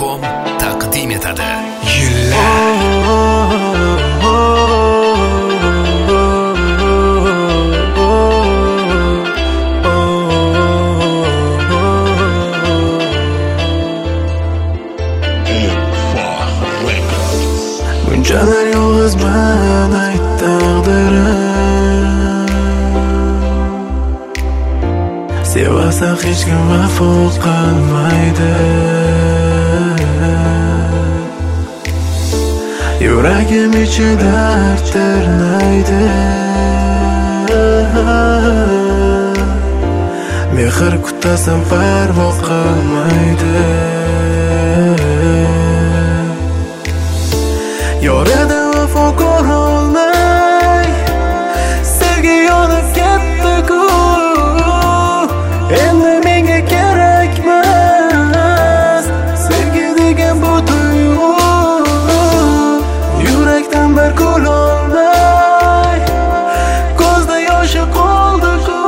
FM taqdim etadi. Bunchalar yolg'izman ayt taqdirim, sevasa hech kim vafo qilmaydi. Yuragim ichida dard tirnaydi, mehr kutasam parvo qilmaydi. Yorada vafokor olmay sevgi yonib ketdi-ku, endi menga kerakmas sevgi degan bu tuyg'u. Yurakdan bir gul olmay ko'zda yoshi qoldi-ku,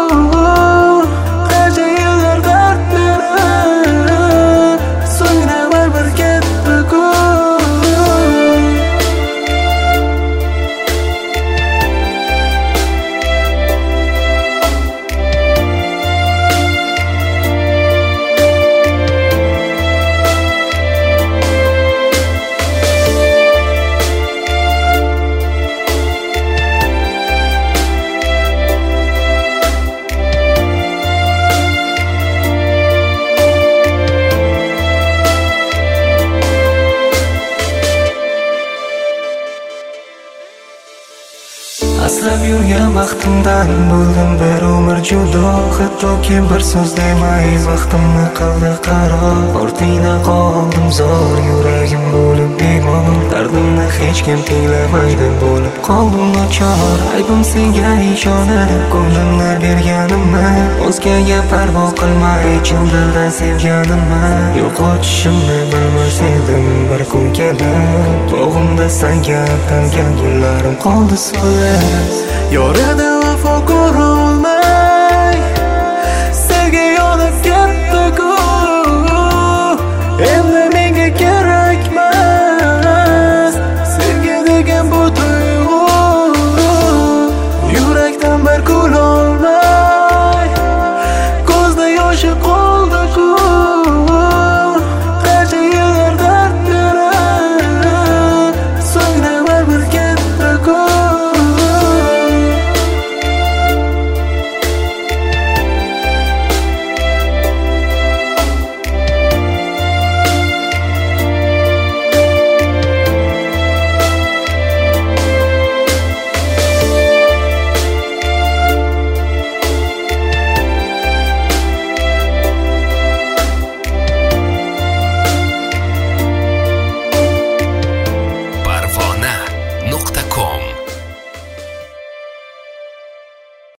qancha yillar dard berib so'ngra baribir ketdi-ku. Aslab yurgan vaqtimdan bo'ldim bir umr judo, hattoki bir so'z demayz vaqtimni qildi qaro. Ortingda qoldim zor, yuragim bo'lib bemor, dardimni hech kim tinglamaydi bo'lib qoldim nochor. Aybim senga ishonib ko'nglimni berganimni, o'zgaga parvo qilmay chin dildan sevganimni, yo'qotishimni bilmas edim bir kun kelib. Bog'imda sanga atalgan gullarim qoldi so'lib. Yorada vafokor